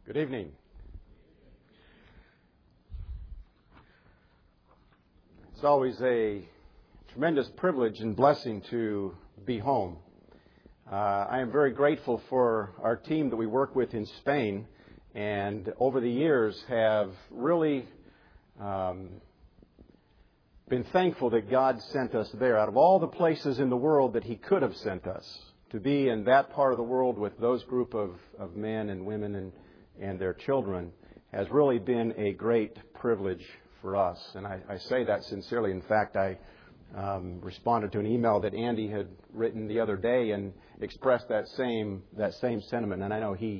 Good evening. It's always a tremendous privilege and blessing to be home. I am very grateful for our team that we work with in Spain, and over the years have really been thankful that God sent us there. Out of all the places in the world that He could have sent us, to be in that part of the world with those group of men and women and their children has really been a great privilege for us. And I say that sincerely. In fact, I responded to an email that Andy had written the other day and expressed that same sentiment. And I know he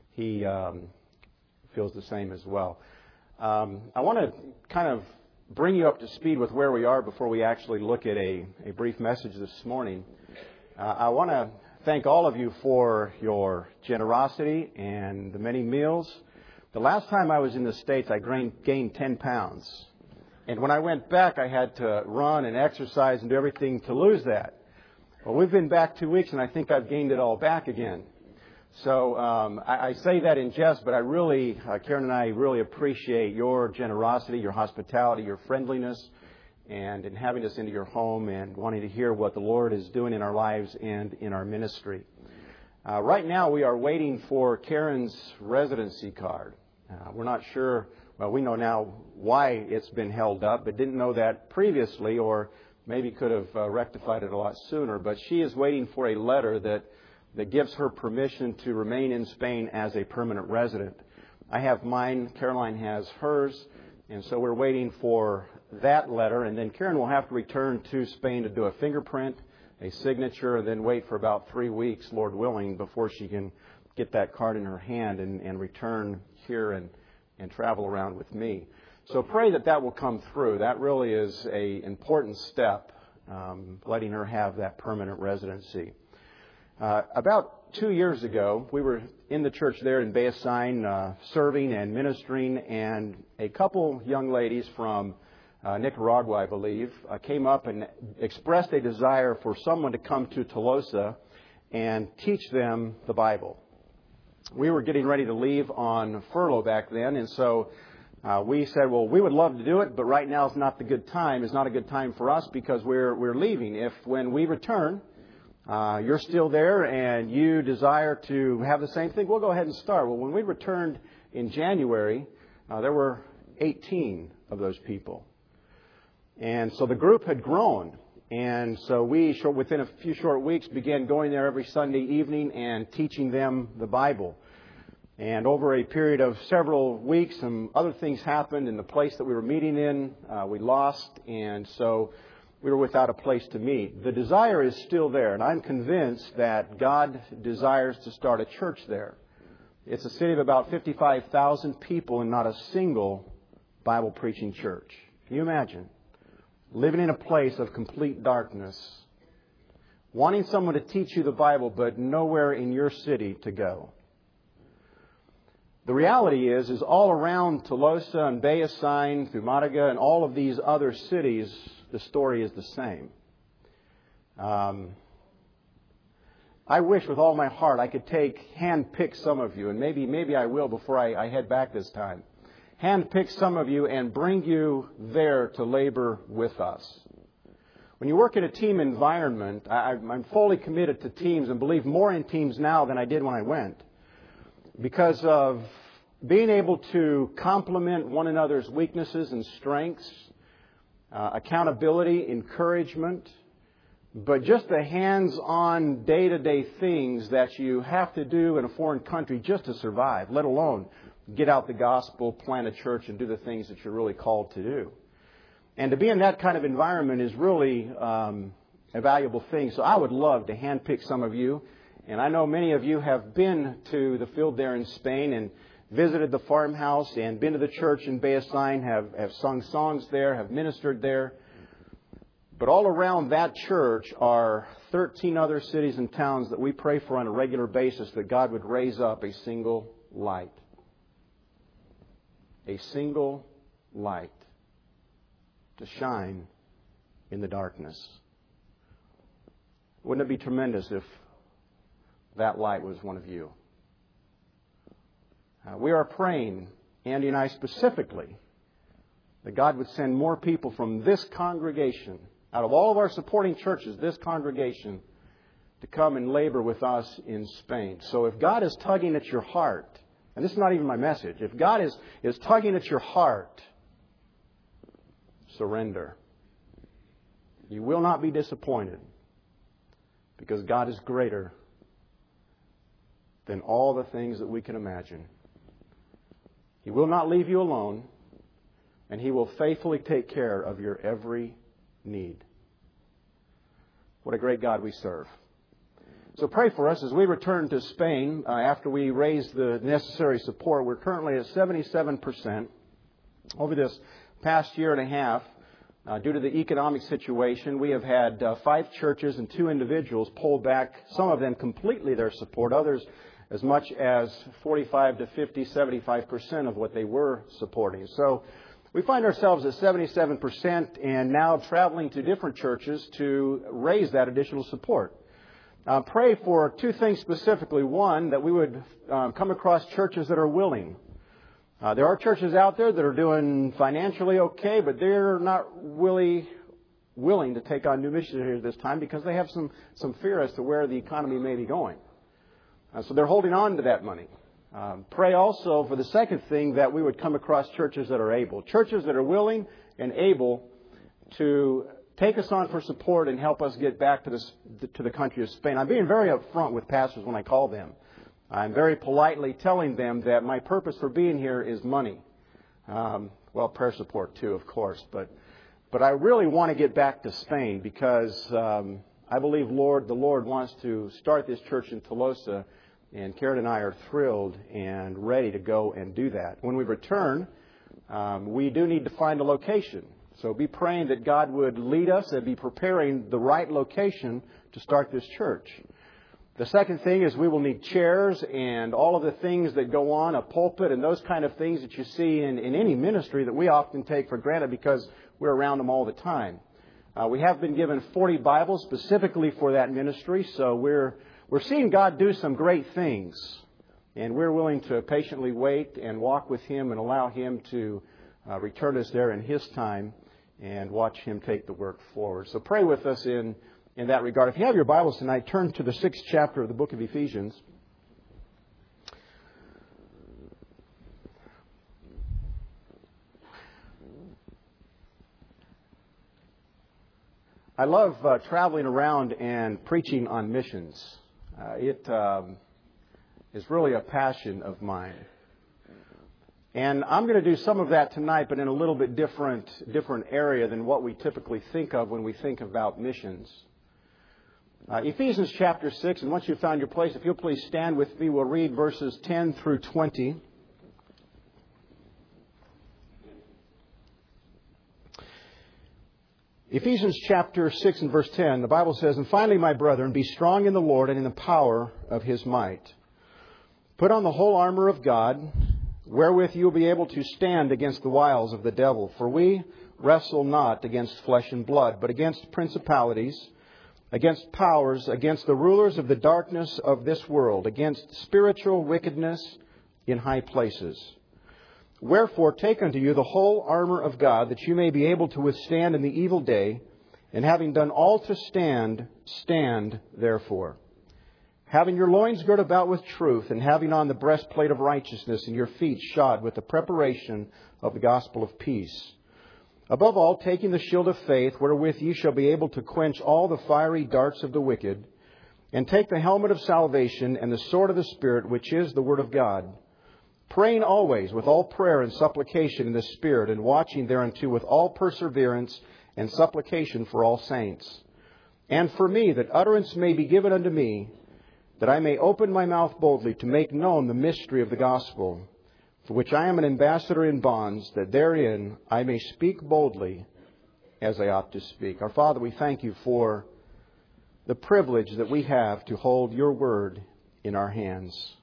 feels the same as well. I want to kind of bring you up to speed with where we are before we actually look at a brief message this morning. I want to thank all of you for your generosity and the many meals. The last time I was in the States, I gained 10 pounds. And when I went back, I had to run and exercise and do everything to lose that. Well, we've been back 2 weeks, and I think I've gained it all back again. So I say that in jest, but I really, Karen and I really appreciate your generosity, your hospitality, your friendliness, and in having us into your home and wanting to hear what the Lord is doing in our lives and in our ministry. Right now, we are waiting for Karen's residency card. We're not sure, well, we know now why it's been held up, but didn't know that previously, or maybe could have rectified it a lot sooner. But she is waiting for a letter that gives her permission to remain in Spain as a permanent resident. I have mine, Caroline has hers, and so we're waiting for that letter, and then Karen will have to return to Spain to do a fingerprint, a signature, and then wait for about 3 weeks, Lord willing, before she can get that card in her hand and return here and travel around with me. So pray that will come through. That really is an important step, letting her have that permanent residency. About 2 years ago, we were in the church there in Beasain, serving and ministering, and a couple young ladies from Nicaragua, I believe, came up and expressed a desire for someone to come to Tolosa and teach them the Bible. We were getting ready to leave on furlough back then, and so we said, well, we would love to do it, but right now is not the good time. It's not a good time for us because we're leaving. If when we return, you're still there and you desire to have the same thing, we'll go ahead and start. Well, when we returned in January, there were 18 of those people. And so the group had grown. And so we, within a few short weeks, began going there every Sunday evening and teaching them the Bible. And over a period of several weeks, some other things happened in the place that we were meeting in. We lost, and so we were without a place to meet. The desire is still there, and I'm convinced that God desires to start a church there. It's a city of about 55,000 people and not a single Bible-preaching church. Can you imagine? Living in a place of complete darkness, wanting someone to teach you the Bible, but nowhere in your city to go. The reality is all around Tolosa and Beasain, through Malaga, and all of these other cities, the story is the same. I wish with all my heart I could hand-pick some of you, and maybe I will before I head back this time. Hand-pick some of you and bring you there to labor with us. When you work in a team environment, I'm fully committed to teams and believe more in teams now than I did when I went, because of being able to complement one another's weaknesses and strengths, accountability, encouragement, but just the hands-on day-to-day things that you have to do in a foreign country just to survive, let alone get out the gospel, plant a church, and do the things that you're really called to do. And to be in that kind of environment is really a valuable thing. So I would love to handpick some of you. And I know many of you have been to the field there in Spain and visited the farmhouse and been to the church in Beasain, have sung songs there, have ministered there. But all around that church are 13 other cities and towns that we pray for on a regular basis that God would raise up a single light. A single light to shine in the darkness. Wouldn't it be tremendous if that light was one of you? We are praying, Andy and I specifically, that God would send more people from this congregation, out of all of our supporting churches, this congregation, to come and labor with us in Spain. So if God is tugging at your heart, and this is not even my message, if God is tugging at your heart, surrender. You will not be disappointed, because God is greater than all the things that we can imagine. He will not leave you alone, and He will faithfully take care of your every need. What a great God we serve. So pray for us as we return to Spain after we raise the necessary support. We're currently at 77%. Over this past year and a half, due to the economic situation, we have had 5 churches and 2 individuals pull back, some of them completely their support, others as much as 45 to 50, 75% of what they were supporting. So we find ourselves at 77% and now traveling to different churches to raise that additional support. Pray for 2 things specifically. One, that we would come across churches that are willing. There are churches out there that are doing financially okay, but they're not really willing to take on new missionaries at this time because they have some fear as to where the economy may be going. So they're holding on to that money. Pray also for the second thing, that we would come across churches that are able. Churches that are willing and able to take us on for support and help us get back to the country of Spain. I'm being very upfront with pastors when I call them. I'm very politely telling them that my purpose for being here is money. Well, prayer support too, of course. But I really want to get back to Spain because I believe the Lord wants to start this church in Tolosa. And Karen and I are thrilled and ready to go and do that. When we return, we do need to find a location. So be praying that God would lead us and be preparing the right location to start this church. The second thing is we will need chairs and all of the things that go on, a pulpit and those kind of things that you see in any ministry that we often take for granted because we're around them all the time. We have been given 40 Bibles specifically for that ministry, so we're seeing God do some great things. And we're willing to patiently wait and walk with Him and allow Him to return us there in His time and watch Him take the work forward. So pray with us in that regard. If you have your Bibles tonight, turn to the 6th chapter of the book of Ephesians. I love traveling around and preaching on missions. It is really a passion of mine. And I'm going to do some of that tonight, but in a little bit different area than what we typically think of when we think about missions. Ephesians chapter 6, and once you've found your place, if you'll please stand with me, we'll read verses 10 through 20. Ephesians chapter 6 and verse 10, the Bible says, "And finally, my brethren, be strong in the Lord and in the power of His might. Put on the whole armor of God, wherewith you will be able to stand against the wiles of the devil. For we wrestle not against flesh and blood, but against principalities, against powers, against the rulers of the darkness of this world, against spiritual wickedness in high places. Wherefore take unto you the whole armor of God, that you may be able to withstand in the evil day, and having done all to stand, stand therefore. Having your loins girt about with truth, and having on the breastplate of righteousness, and your feet shod with the preparation of the gospel of peace. Above all, taking the shield of faith, wherewith ye shall be able to quench all the fiery darts of the wicked, and take the helmet of salvation and the sword of the Spirit, which is the word of God, praying always with all prayer and supplication in the Spirit, and watching thereunto with all perseverance and supplication for all saints. And for me, that utterance may be given unto me, that I may open my mouth boldly to make known the mystery of the gospel, for which I am an ambassador in bonds, that therein I may speak boldly as I ought to speak." Our Father, we thank you for the privilege that we have to hold your word in our hands.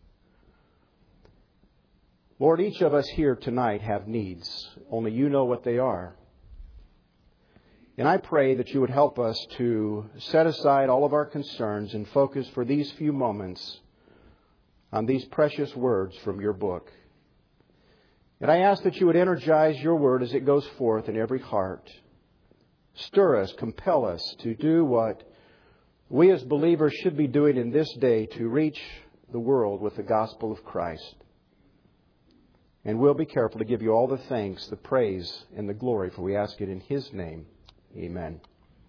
Lord, each of us here tonight have needs. Only you know what they are. And I pray that you would help us to set aside all of our concerns and focus for these few moments on these precious words from your book. And I ask that you would energize your word as it goes forth in every heart. Stir us, compel us to do what we as believers should be doing in this day to reach the world with the gospel of Christ. And we'll be careful to give you all the thanks, the praise, and the glory, for we ask it in His name. Amen.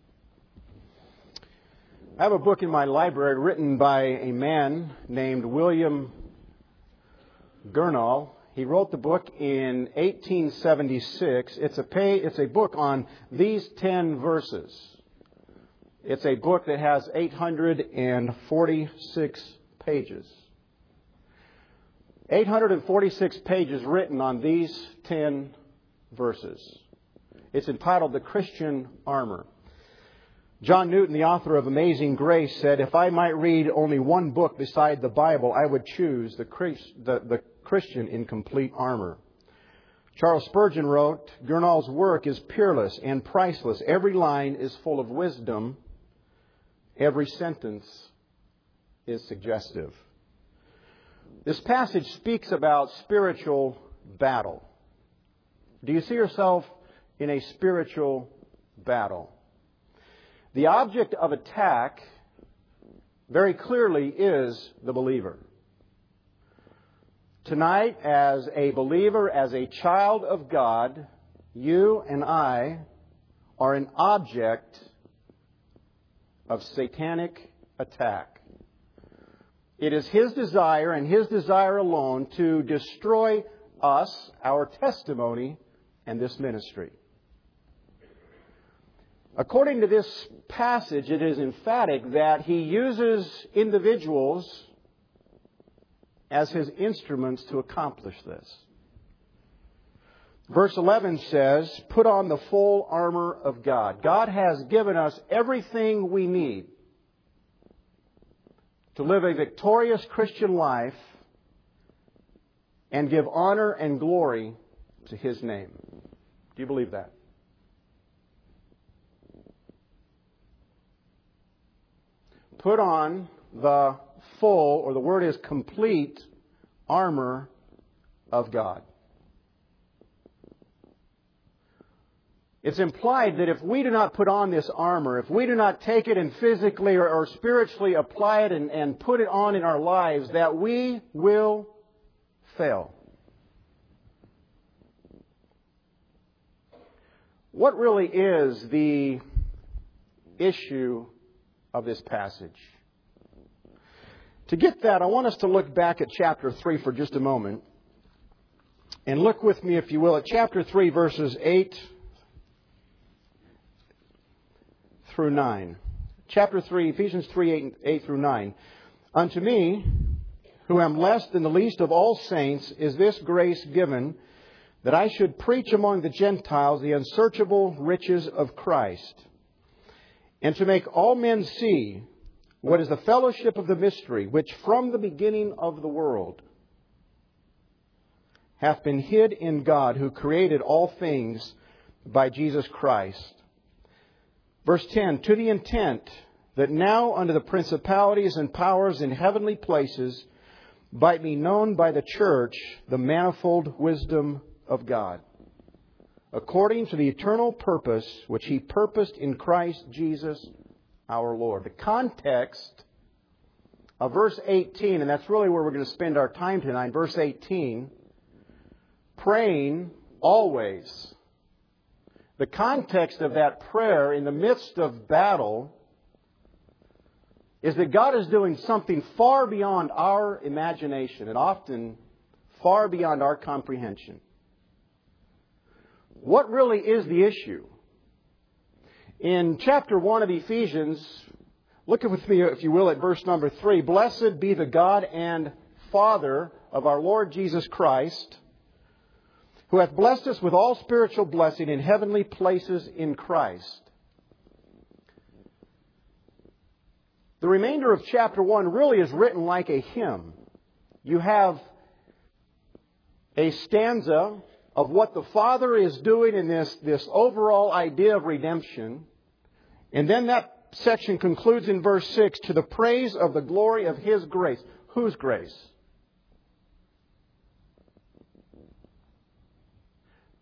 I have a book in my library written by a man named William Gurnall. He wrote the book in 1876. It's a book on these 10 verses. It's a book that has 846 pages. 846 pages written on these 10 verses. It's entitled The Christian Armor. John Newton, the author of Amazing Grace, said, "If I might read only one book beside the Bible, I would choose the Christian in Complete Armor." Charles Spurgeon wrote, "Gurnall's work is peerless and priceless. Every line is full of wisdom. Every sentence is suggestive." This passage speaks about spiritual battle. Do you see yourself in a spiritual battle? The object of attack very clearly is the believer. Tonight, as a believer, as a child of God, you and I are an object of satanic attack. It is his desire and his desire alone to destroy us, our testimony, and this ministry. According to this passage, it is emphatic that he uses individuals as his instruments to accomplish this. Verse 11 says, "Put on the full armor of God." God has given us everything we need to live a victorious Christian life and give honor and glory to His name. Do you believe that? Put on the full, or the word is complete, armor of God. It's implied that if we do not put on this armor, if we do not take it and physically or spiritually apply it and put it on in our lives, that we will fail. What really is the issue of this passage? To get that, I want us to look back at chapter 3 for just a moment. And look with me, if you will, at chapter 3, verses 8 through 9. Chapter 3, Ephesians 3, 8 through 9. "Unto me, who am less than the least of all saints, is this grace given, that I should preach among the Gentiles the unsearchable riches of Christ, and to make all men see what is the fellowship of the mystery, which from the beginning of the world hath been hid in God, who created all things by Jesus Christ." Verse 10, "To the intent that now unto the principalities and powers in heavenly places might be known by the church the manifold wisdom of God, according to the eternal purpose which He purposed in Christ Jesus our Lord." The context of verse 18, and that's really where we're going to spend our time tonight, verse 18, praying always. The context of that prayer in the midst of battle is that God is doing something far beyond our imagination and often far beyond our comprehension. What really is the issue? In chapter 1 of Ephesians, look with me, if you will, at verse number 3. "Blessed be the God and Father of our Lord Jesus Christ, who hath blessed us with all spiritual blessing in heavenly places in Christ." The remainder of chapter 1 really is written like a hymn. You have a stanza of what the Father is doing in this overall idea of redemption. And then that section concludes in verse 6, "To the praise of the glory of His grace." Whose grace?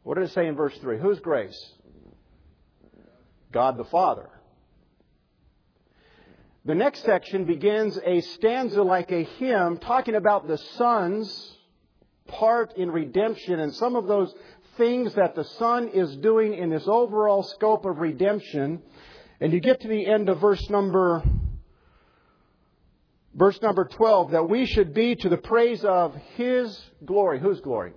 What did it say in verse 3? Whose grace? God the Father. The next section begins a stanza like a hymn talking about the Son's part in redemption and some of those things that the Son is doing in this overall scope of redemption. And you get to the end of verse number 12, that we should be to the praise of His glory. Whose glory?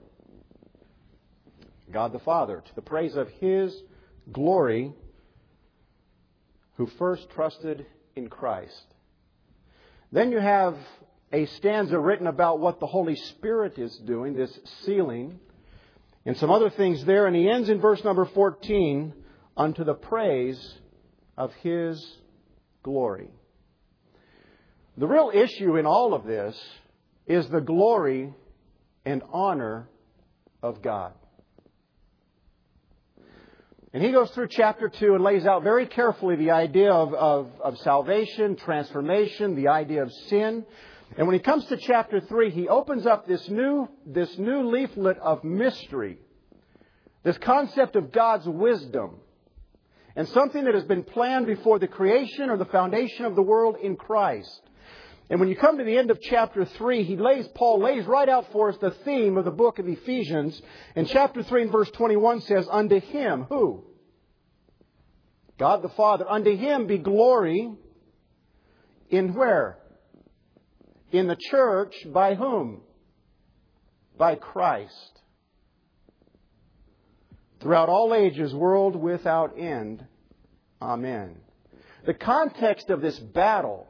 God the Father. To the praise of His glory, who first trusted in Christ. Then you have a stanza written about what the Holy Spirit is doing, this sealing, and some other things there. And he ends in verse number 14, unto the praise of His glory. The real issue in all of this is the glory and honor of God. And he goes through chapter 2 and lays out very carefully the idea of salvation, transformation, the idea of sin. And when he comes to chapter 3, he opens up this new leaflet of mystery. This concept of God's wisdom. And something that has been planned before the creation or the foundation of the world in Christ. And when you come to the end of chapter 3, Paul lays right out for us the theme of the book of Ephesians. And chapter 3 and verse 21 says, unto Him, who? God the Father. Unto Him be glory in where? In the church, by whom? By Christ. Throughout all ages, world without end. Amen. The context of this battle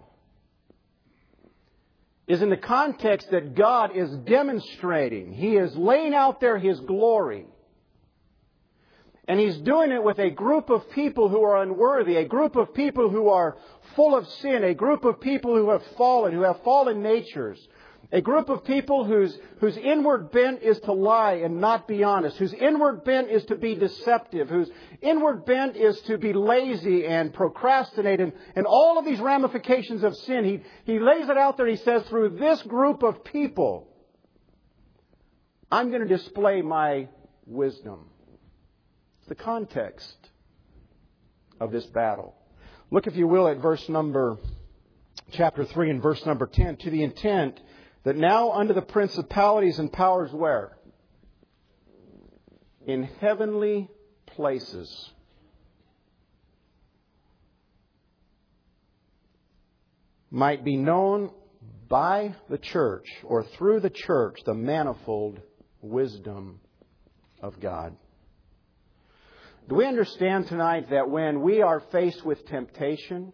is in the context that God is demonstrating. He is laying out there His glory. And He's doing it with a group of people who are unworthy, a group of people who are full of sin, a group of people who have fallen natures, a group of people whose inward bent is to lie and not be honest, whose inward bent is to be deceptive, whose inward bent is to be lazy and procrastinate, and all of these ramifications of sin. He lays it out there. He says, through this group of people, I'm going to display my wisdom. It's the context of this battle. Look, if you will, at chapter 3 and verse number 10, to the intent that now unto the principalities and powers where? In heavenly places. Might be known by the church or through the church the manifold wisdom of God. Do we understand tonight that when we are faced with temptation,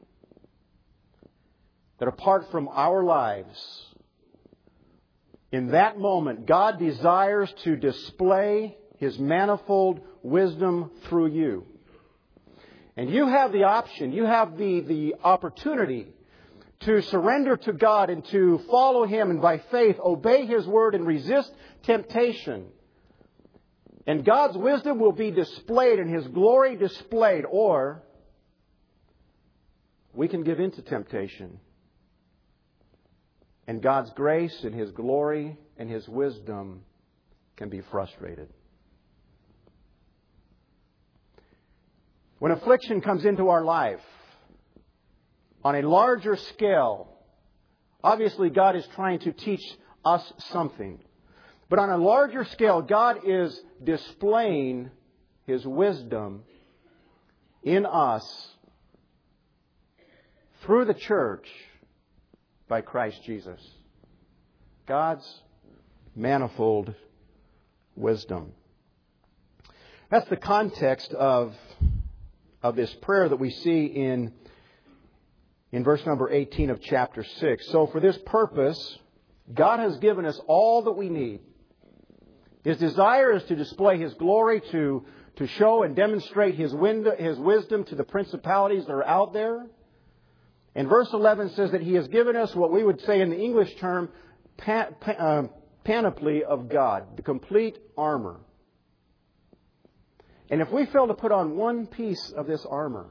that apart from our lives, in that moment, God desires to display His manifold wisdom through you. And you have the option, you have the opportunity to surrender to God and to follow Him and by faith obey His word and resist temptation. And God's wisdom will be displayed and His glory displayed. Or we can give in to temptation. And God's grace and His glory and His wisdom can be frustrated. When affliction comes into our life on a larger scale, obviously God is trying to teach us something. But on a larger scale, God is displaying His wisdom in us through the church by Christ Jesus. God's manifold wisdom. That's the context of this prayer that we see in verse number 18 of chapter 6. So for this purpose, God has given us all that we need. His desire is to display His glory, to show and demonstrate His wisdom to the principalities that are out there. And verse 11 says that He has given us what we would say in the English term, panoply of God, the complete armor. And if we fail to put on one piece of this armor,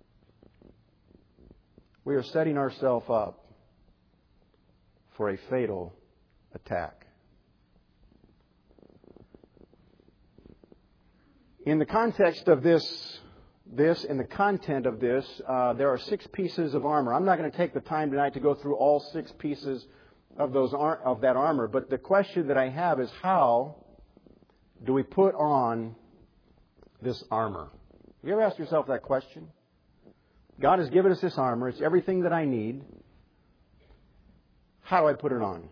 we are setting ourselves up for a fatal attack. In the context of this and the content of this, there are 6 pieces of armor. I'm not going to take the time tonight to go through all 6 pieces of that armor, but the question that I have is, how do we put on this armor? Have you ever asked yourself that question? God has given us this armor. It's everything that I need. How do I put it on?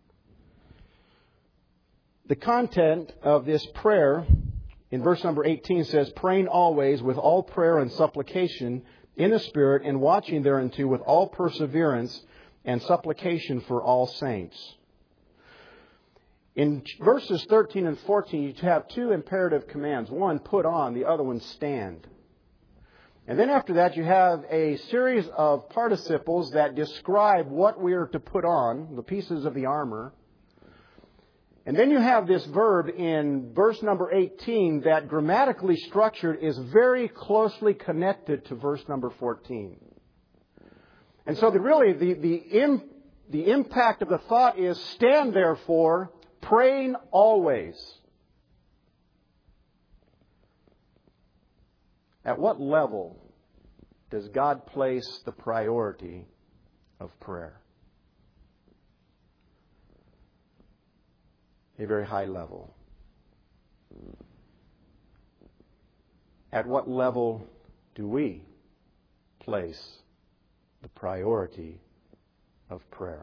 The content of this prayer in verse number 18 says, praying always with all prayer and supplication in the Spirit, and watching thereunto with all perseverance and supplication for all saints. In verses 13 and 14, you have 2 imperative commands. One, put on. The other one, stand. And then after that, you have a series of participles that describe what we are to put on, the pieces of the armor. And then you have this verb in verse number 18 that grammatically structured is very closely connected to verse number 14. And so the impact of the thought is, stand therefore, praying always. At what level does God place the priority of prayer? A very high level. At what level do we place the priority of prayer?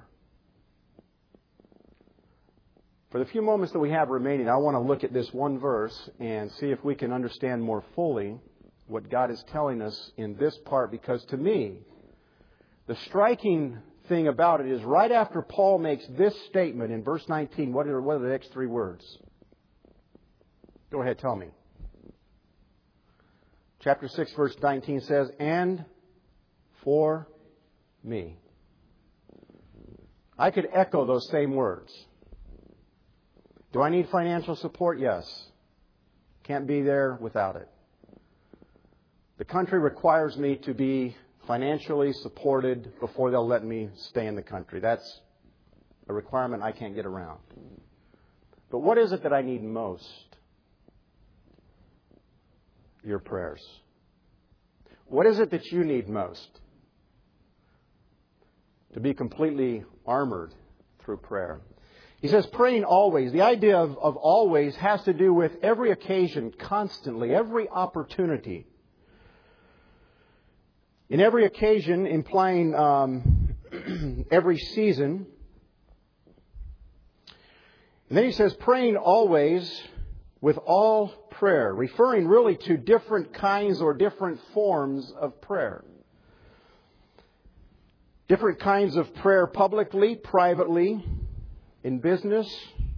For the few moments that we have remaining, I want to look at this one verse and see if we can understand more fully what God is telling us in this part, because to me, the striking thing about it is right after Paul makes this statement in verse 19, what are the next 3 words? Go ahead, tell me. Chapter 6, verse 19 says, and for me. I could echo those same words. Do I need financial support? Yes. Can't be there without it. The country requires me to be financially supported before they'll let me stay in the country. That's a requirement I can't get around. But what is it that I need most? Your prayers. What is it that you need most? To be completely armored through prayer. He says praying always. The idea of always has to do with every occasion, constantly, every opportunity. In every occasion, implying every season. And then he says praying always with all prayer, referring really to different kinds or different forms of prayer. Different kinds of prayer publicly, privately, in business.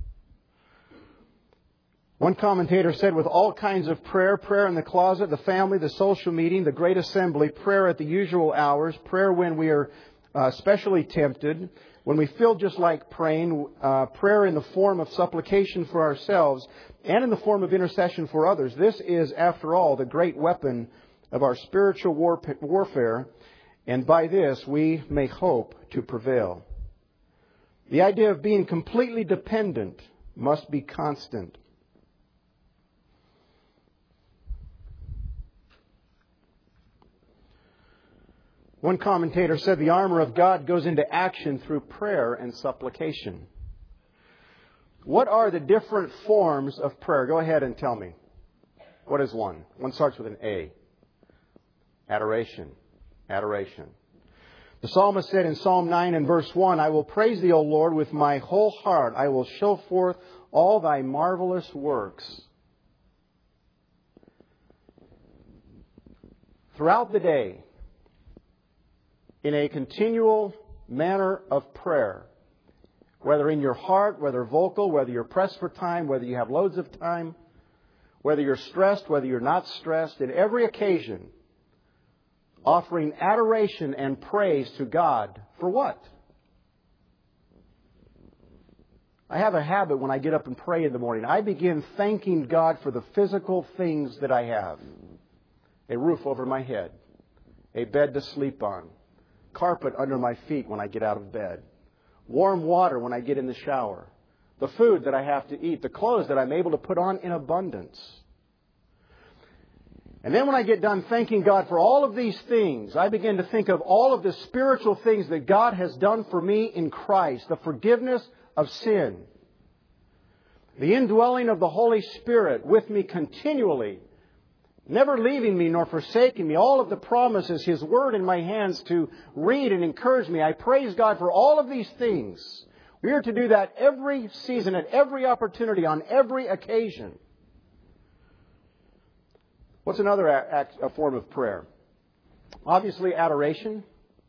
One commentator said, with all kinds of prayer, prayer in the closet, the family, the social meeting, the great assembly, prayer at the usual hours, prayer when we are especially tempted, when we feel just like praying, prayer in the form of supplication for ourselves and in the form of intercession for others. This is, after all, the great weapon of our spiritual warfare, and by this we may hope to prevail. The idea of being completely dependent must be constant. One commentator said the armor of God goes into action through prayer and supplication. What are the different forms of prayer? Go ahead and tell me. What is one? One starts with an A. Adoration. Adoration. The psalmist said in Psalm 9 and verse 1, I will praise Thee, O Lord, with my whole heart. I will show forth all Thy marvelous works. Throughout the day, in a continual manner of prayer, whether in your heart, whether vocal, whether you're pressed for time, whether you have loads of time, whether you're stressed, whether you're not stressed, in every occasion, offering adoration and praise to God for what? I have a habit when I get up and pray in the morning. I begin thanking God for the physical things that I have. A roof over my head, a bed to sleep on, carpet under my feet when I get out of bed, warm water when I get in the shower, the food that I have to eat, the clothes that I'm able to put on in abundance. And then when I get done thanking God for all of these things, I begin to think of all of the spiritual things that God has done for me in Christ. The forgiveness of sin. The indwelling of the Holy Spirit with me continually. Never leaving me nor forsaking me. All of the promises, His Word in my hands to read and encourage me. I praise God for all of these things. We are to do that every season, at every opportunity, on every occasion. What's another a form of prayer? Obviously, adoration.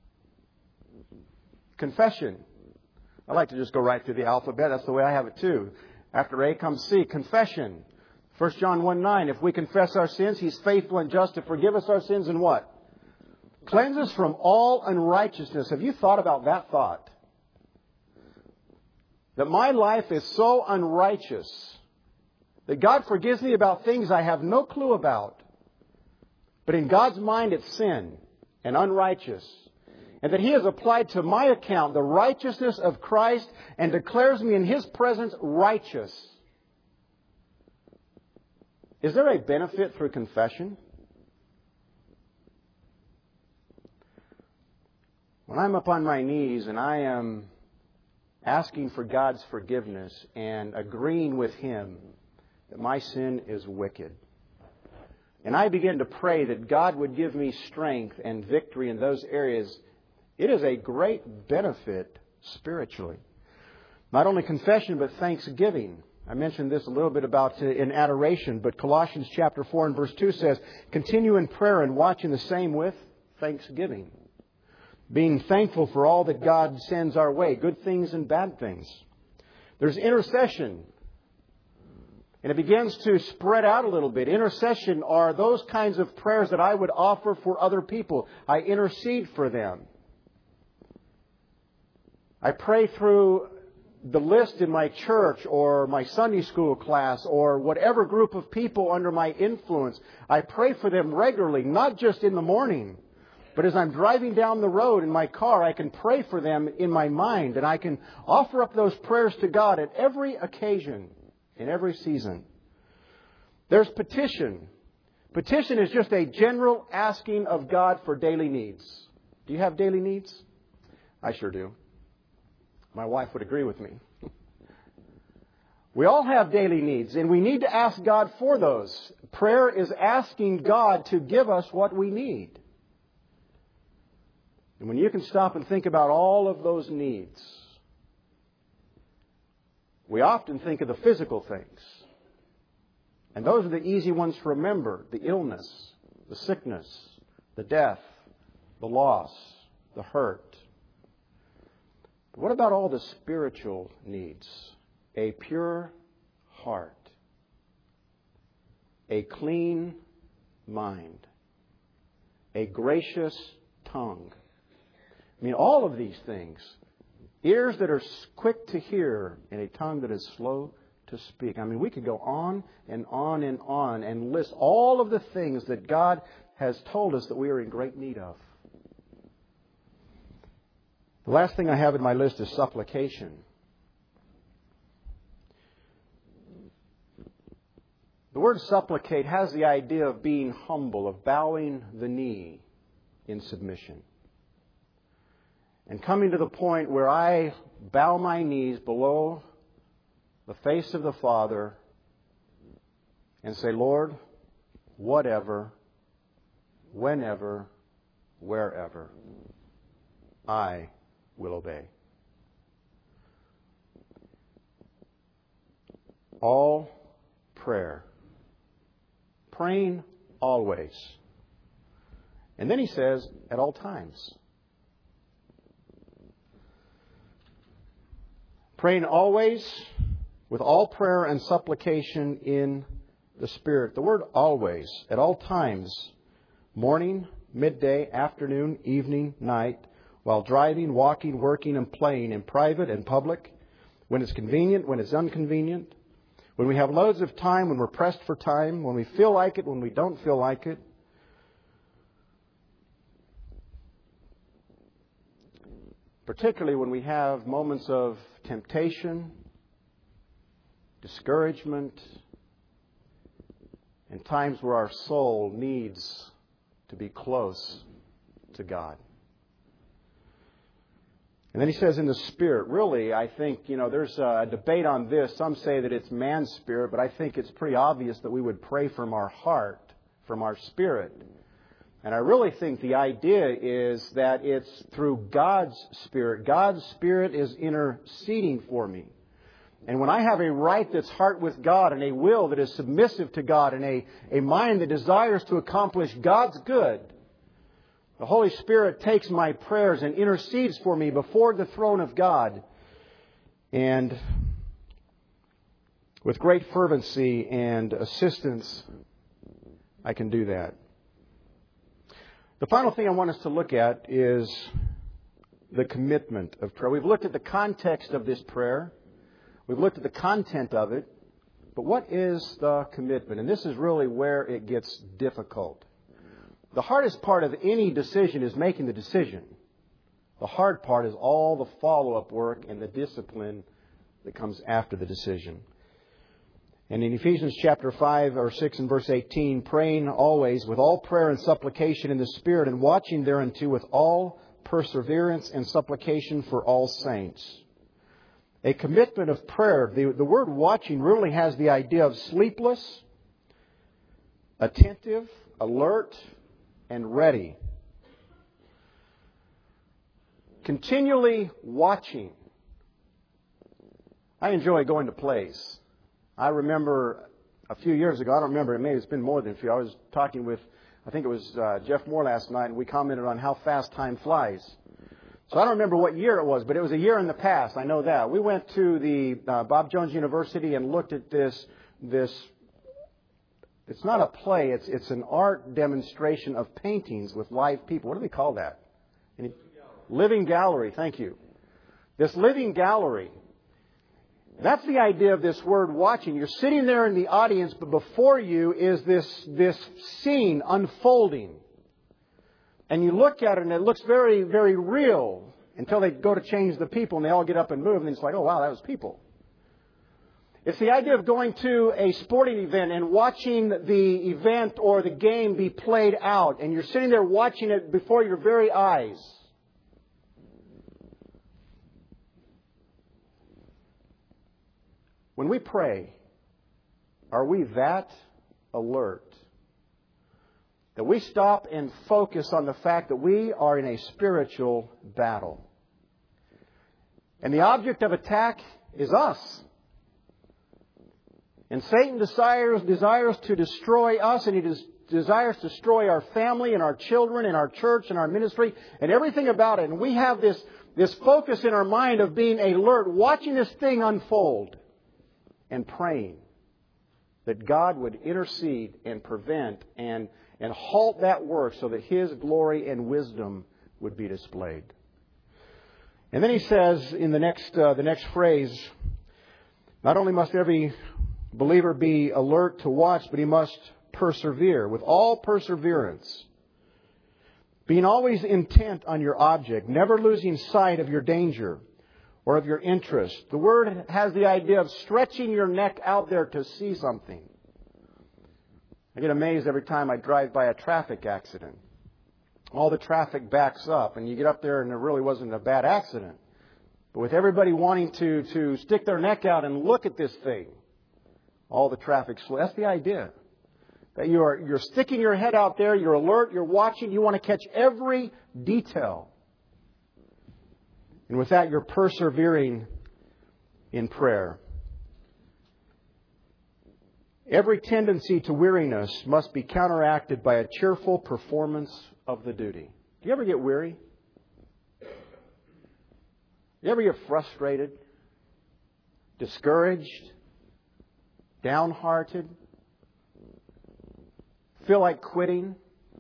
Confession. I like to just go right through the alphabet. That's the way I have it too. After A comes C. Confession. 1 John 1:9. If we confess our sins, He's faithful and just to forgive us our sins and what? Cleanse us from all unrighteousness. Have you thought about that thought? That my life is so unrighteous that God forgives me about things I have no clue about. But in God's mind, it's sin and unrighteous. And that He has applied to my account the righteousness of Christ and declares me in His presence righteous. Is there a benefit through confession? When I'm up on my knees and I am asking for God's forgiveness and agreeing with Him that my sin is wicked, and I begin to pray that God would give me strength and victory in those areas, it is a great benefit spiritually. Not only confession, but thanksgiving. I mentioned this a little bit about in adoration, but Colossians chapter 4 and verse 2 says, continue in prayer and watching the same with thanksgiving. Being thankful for all that God sends our way, good things and bad things. There's intercession. And it begins to spread out a little bit. Intercession are those kinds of prayers that I would offer for other people. I intercede for them. I pray through the list in my church or my Sunday school class or whatever group of people under my influence. I pray for them regularly, not just in the morning. But as I'm driving down the road in my car, I can pray for them in my mind. And I can offer up those prayers to God at every occasion. In every season. There's petition. Petition is just a general asking of God for daily needs. Do you have daily needs? I sure do. My wife would agree with me. We all have daily needs, and we need to ask God for those. Prayer is asking God to give us what we need. And when you can stop and think about all of those needs, we often think of the physical things. And those are the easy ones to remember. The illness, the sickness, the death, the loss, the hurt. But what about all the spiritual needs? A pure heart. A clean mind. A gracious tongue. I mean, all of these things. Ears that are quick to hear and a tongue that is slow to speak. I mean, we could go on and on and on and list all of the things that God has told us that we are in great need of. The last thing I have in my list is supplication. The word supplicate has the idea of being humble, of bowing the knee in submission. And coming to the point where I bow my knees below the face of the Father and say, Lord, whatever, whenever, wherever, I will obey. All prayer. Praying always. And then he says, at all times. Praying always with all prayer and supplication in the Spirit. The word always, at all times, morning, midday, afternoon, evening, night, while driving, walking, working, and playing in private and public, when it's convenient, when it's inconvenient, when we have loads of time, when we're pressed for time, when we feel like it, when we don't feel like it. Particularly when we have moments of temptation, discouragement, and times where our soul needs to be close to God. And then he says in the Spirit. Really, I think, there's a debate on this. Some say that it's man's spirit, but I think it's pretty obvious that we would pray from our heart, from our spirit. And I really think the idea is that it's through God's Spirit. God's Spirit is interceding for me. And when I have a right that's heart with God, and a will that is submissive to God, and a mind that desires to accomplish God's good, the Holy Spirit takes my prayers and intercedes for me before the throne of God. And with great fervency and assistance, I can do that. The final thing I want us to look at is the commitment of prayer. We've looked at the context of this prayer. We've looked at the content of it. But what is the commitment? And this is really where it gets difficult. The hardest part of any decision is making the decision. The hard part is all the follow-up work and the discipline that comes after the decision. And in Ephesians chapter 5 or 6 and verse 18, praying always with all prayer and supplication in the Spirit, and watching thereunto with all perseverance and supplication for all saints. A commitment of prayer. The word watching really has the idea of sleepless, attentive, alert, and ready. Continually watching. I enjoy going to plays. I remember a few years ago, I don't remember, maybe it's been more than a few, I was talking with, I think it was Jeff Moore last night, and we commented on how fast time flies. So I don't remember what year it was, but it was a year in the past, I know that. We went to the Bob Jones University and looked at this, it's not a play, it's an art demonstration of paintings with live people. What do they call that? Living gallery, thank you. This living gallery. That's the idea of this word watching. You're sitting there in the audience, but before you is this scene unfolding. And you look at it and it looks very, very real until they go to change the people and they all get up and move. And it's like, oh, wow, that was people. It's the idea of going to a sporting event and watching the event or the game be played out. And you're sitting there watching it before your very eyes. When we pray, are we that alert that we stop and focus on the fact that we are in a spiritual battle? And the object of attack is us. And Satan desires to destroy us, and he desires to destroy our family and our children and our church and our ministry and everything about it. And we have this focus in our mind of being alert, watching this thing unfold. And praying that God would intercede and prevent and halt that work so that His glory and wisdom would be displayed. And then he says in the next phrase, not only must every believer be alert to watch, but he must persevere with all perseverance, being always intent on your object, never losing sight of your danger or of your interest. The word has the idea of stretching your neck out there to see something. I get amazed every time I drive by a traffic accident. All the traffic backs up and you get up there and there really wasn't a bad accident. But with everybody wanting to stick their neck out and look at this thing, all the traffic slows. That's the idea. That you're sticking your head out there, you're alert, you're watching, you want to catch every detail. And with that, you're persevering in prayer. Every tendency to weariness must be counteracted by a cheerful performance of the duty. Do you ever get weary? You ever get frustrated, discouraged, downhearted, feel like quitting?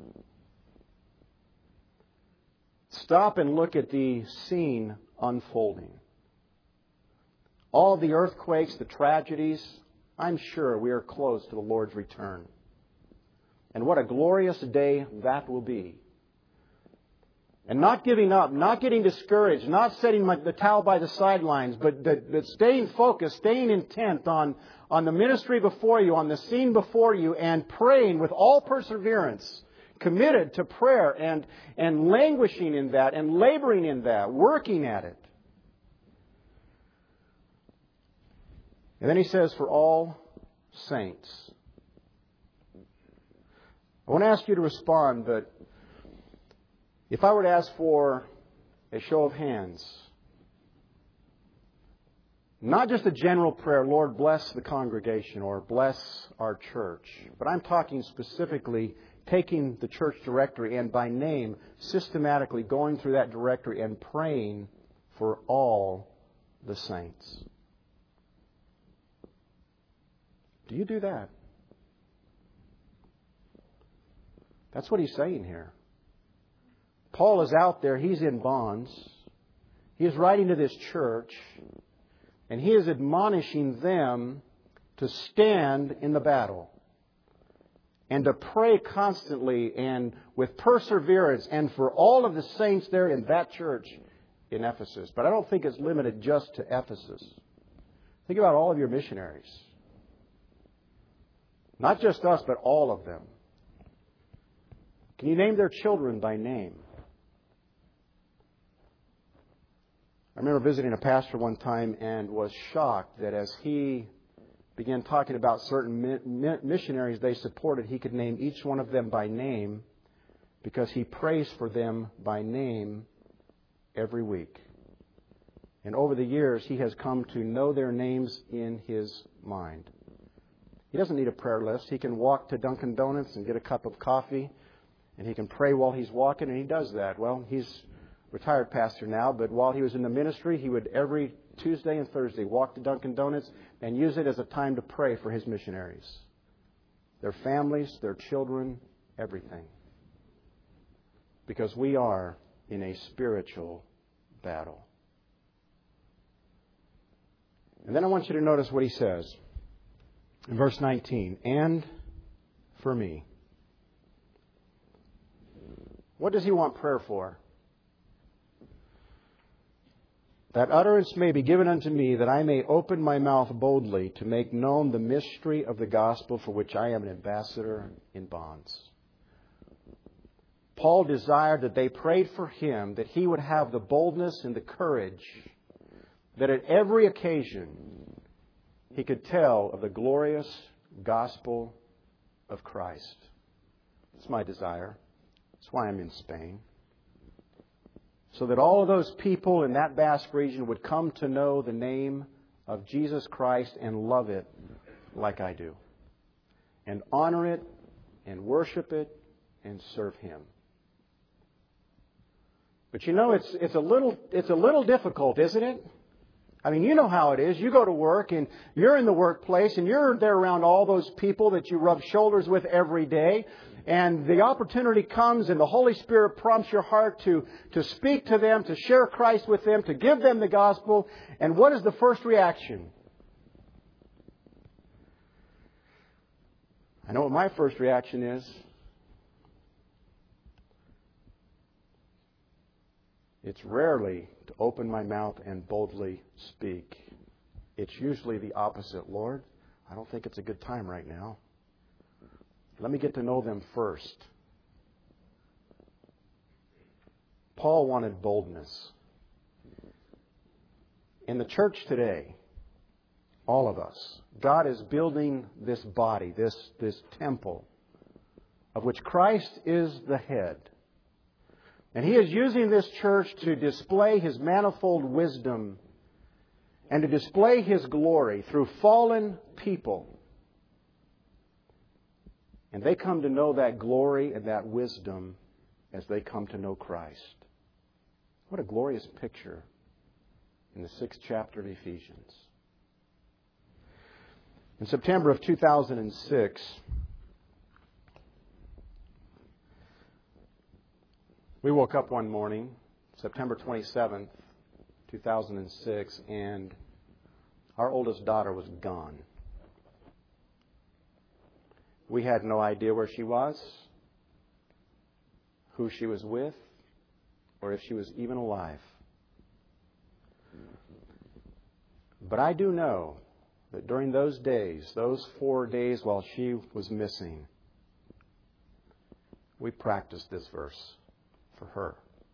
Stop and look at the scene unfolding. All the earthquakes, the tragedies, I'm sure we are close to the Lord's return. And what a glorious day that will be. And not giving up, not getting discouraged, not setting the towel by the sidelines, but staying focused, staying intent on the ministry before you, on the scene before you, and praying with all perseverance, committed to prayer and languishing in that and laboring in that, working at it. And then he says, for all saints. I want to ask you to respond, but if I were to ask for a show of hands, not just a general prayer, Lord, bless the congregation or bless our church, but I'm talking specifically taking the church directory and by name, systematically going through that directory and praying for all the saints. Do you do that? That's what he's saying here. Paul is out there. He's in bonds. He is writing to this church, and he is admonishing them to stand in the battle and to pray constantly and with perseverance and for all of the saints there in that church in Ephesus. But I don't think it's limited just to Ephesus. Think about all of your missionaries. Not just us, but all of them. Can you name their children by name? I remember visiting a pastor one time and was shocked that as he began talking about certain missionaries they supported, he could name each one of them by name because he prays for them by name every week. And over the years, he has come to know their names in his mind. He doesn't need a prayer list. He can walk to Dunkin' Donuts and get a cup of coffee, and he can pray while he's walking, and he does that. Well, he's retired pastor now, but while he was in the ministry, he would every Tuesday and Thursday walk to Dunkin' Donuts and use it as a time to pray for his missionaries. Their families, their children, everything. Because we are in a spiritual battle. And then I want you to notice what he says in verse 19. And for me. What does he want prayer for? That utterance may be given unto me, that I may open my mouth boldly to make known the mystery of the gospel for which I am an ambassador in bonds. Paul desired that they prayed for him, that he would have the boldness and the courage, that at every occasion he could tell of the glorious gospel of Christ. It's my desire. That's why I'm in Spain. So that all of those people in that Basque region would come to know the name of Jesus Christ and love it like I do. And honor it and worship it and serve Him. But you know, it's a little difficult, isn't it? I mean, you know how it is. You go to work and you're in the workplace and you're there around all those people that you rub shoulders with every day. And the opportunity comes and the Holy Spirit prompts your heart to speak to them, to share Christ with them, to give them the gospel. And what is the first reaction? I know what my first reaction is. It's rarely to open my mouth and boldly speak. It's usually the opposite. Lord, I don't think it's a good time right now. Let me get to know them first. Paul wanted boldness. In the church today, all of us, God is building this body, this temple, of which Christ is the head. And He is using this church to display His manifold wisdom and to display His glory through fallen people. And they come to know that glory and that wisdom as they come to know Christ. What a glorious picture in the 6th chapter of Ephesians. In September of 2006, we woke up one morning, September 27th, 2006, and our oldest daughter was gone. We had no idea where she was, who she was with, or if she was even alive. But I do know that during those days, those 4 days while she was missing, we practiced this verse for her.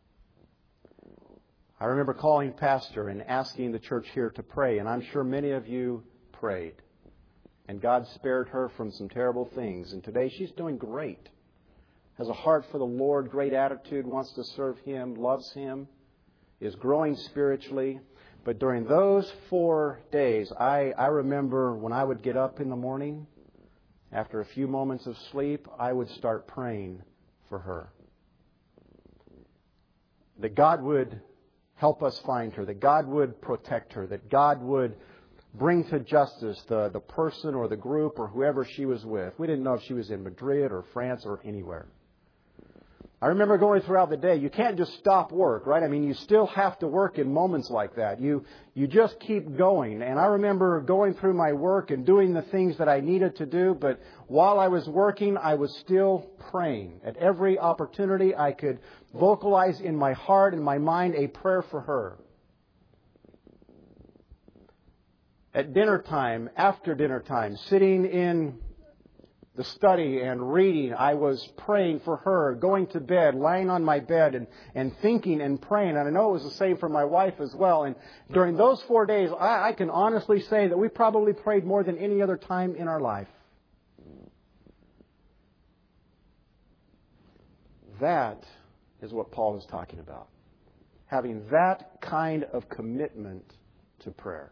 I remember calling Pastor and asking the church here to pray, and I'm sure many of you prayed. And God spared her from some terrible things. And today she's doing great. Has a heart for the Lord, great attitude, wants to serve Him, loves Him, is growing spiritually. But during those 4 days, I remember when I would get up in the morning, after a few moments of sleep, I would start praying for her. That God would help us find her, that God would protect her, that God would bring to justice the person or the group or whoever she was with. We didn't know if she was in Madrid or France or anywhere. I remember going throughout the day. You can't just stop work, right? I mean, you still have to work in moments like that. You just keep going. And I remember going through my work and doing the things that I needed to do. But while I was working, I was still praying. At every opportunity, I could vocalize in my heart and my mind a prayer for her. At dinner time, after dinner time, sitting in the study and reading, I was praying for her, going to bed, lying on my bed and thinking and praying. And I know it was the same for my wife as well. And during those 4 days, I can honestly say that we probably prayed more than any other time in our life. That is what Paul is talking about. Having that kind of commitment to prayer.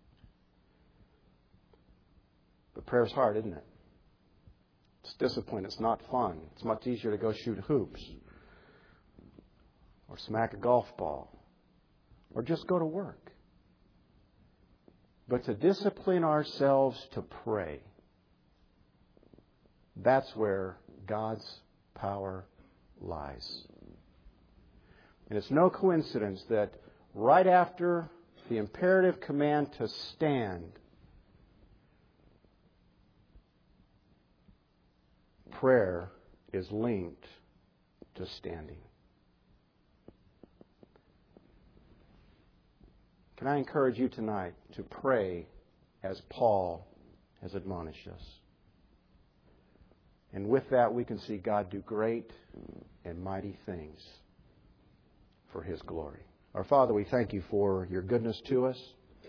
But prayer's hard, isn't it? It's discipline. It's not fun. It's much easier to go shoot hoops or smack a golf ball or just go to work. But to discipline ourselves to pray, that's where God's power lies. And it's no coincidence that right after the imperative command to stand, prayer is linked to standing. Can I encourage you tonight to pray as Paul has admonished us? And with that, we can see God do great and mighty things for His glory. Our Father, we thank You for Your goodness to us.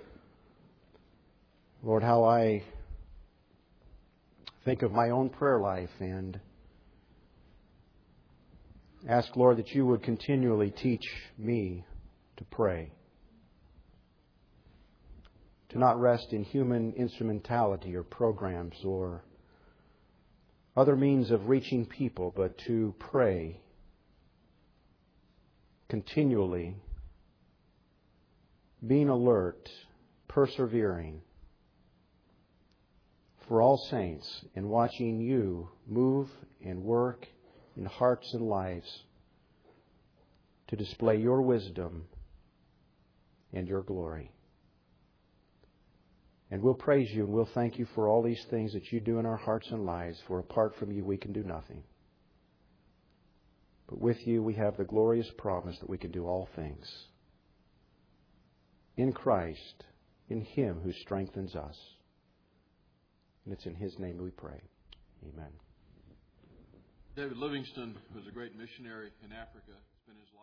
Lord, how I think of my own prayer life and ask, Lord, that You would continually teach me to pray. To not rest in human instrumentality or programs or other means of reaching people, but to pray continually, being alert, persevering, for all saints, and watching You move and work in hearts and lives to display Your wisdom and Your glory. And we'll praise You and we'll thank You for all these things that You do in our hearts and lives, for apart from You we can do nothing. But with You we have the glorious promise that we can do all things in Christ, in Him who strengthens us. And it's in His name we pray. Amen. David Livingstone was a great missionary in Africa. It's been his life.